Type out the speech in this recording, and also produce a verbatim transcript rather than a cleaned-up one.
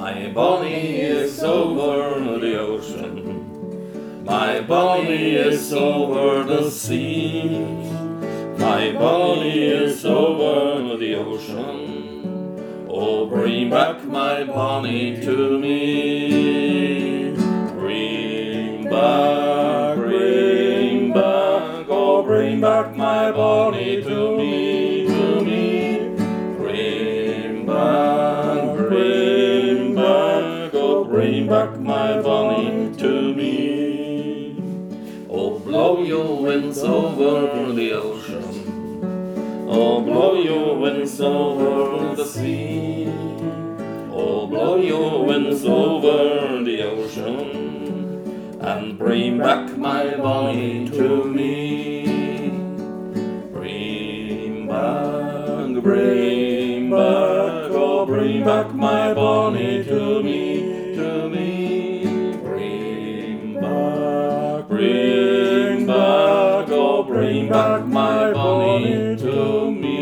My Bonnie is over the ocean. My Bonnie is over the sea. My Bonnie is over the ocean. Oh, bring back my Bonnie to me. Bring back, bring back, oh, bring back my Bonnie to me, to me. Bring back, bring back, oh, bring back my Bonnie to me. Oh, blow your winds over the ocean. Oh, blow your winds over the sea. Oh, blow your winds over the ocean. And bring back my Bonnie to me. Bring back, bring back, oh, bring back my Bonnie to me, to me. Bring back, bring back, oh, bring back my Bonnie to me.